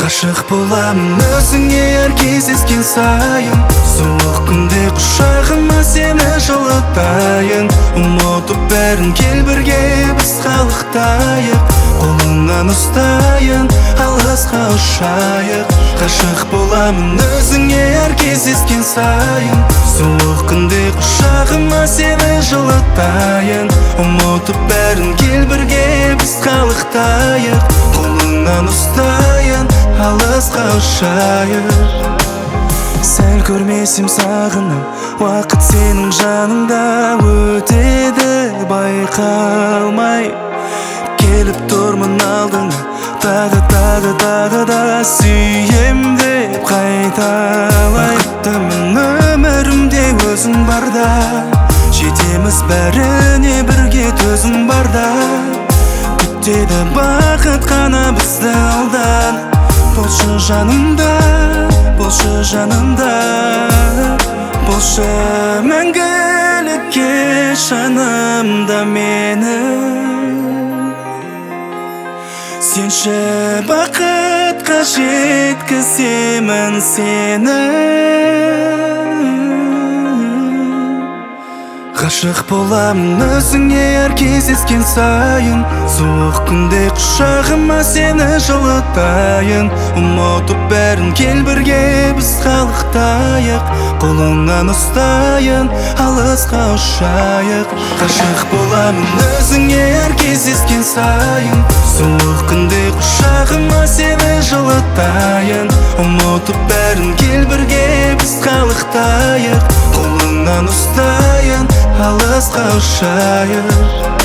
Ғашық боламын өзіңе әр кездескен сайын, суық күнде құшағыма сені жылытайын. Ұмытып бәрін кел бірге біз қалықтайық, қолыңнан ұстайын, алысқа ұшайық. Ғашық боламын өзіңе әр кездескен сайын, суық күнде құшағыма сені жылытайын. Ұмытып бәрін кел бірге біз қалықтайық, қолыңнан ұстайын, алысқа ұшайық. Сәл көрмесем сағынам, уақыт сенің жаныңда өтеді байқалмай. Келіп тұрмын алдыңа, тағы да сүйем деп қайталай. Бақыттымын өмірімде өзің барда, жетеміз бәріне бірге төзім барда. Күтеді бақыт қана бізді алдан, болшы жанымда, болшы жанымда, болшы мәңгілікке жанымда мені. Сенші бақытқа жеткіземін сені. Ғашық боламын өзіңе әр кездескен сайын, суық күнде құшағыма сені жылытайын. Ұмытып бәрін кел бірге біз қалықтайық, қолыңнан ұстайын, алысқа ұшайық. Ғашық боламын өзіңе әр кездескен сайын, суық күнде құшағыма сені жылытайын. Ұмытып бәрін кел бірге біз қалықтайық, қолыңнан ұстайын, алысқа ұшайық.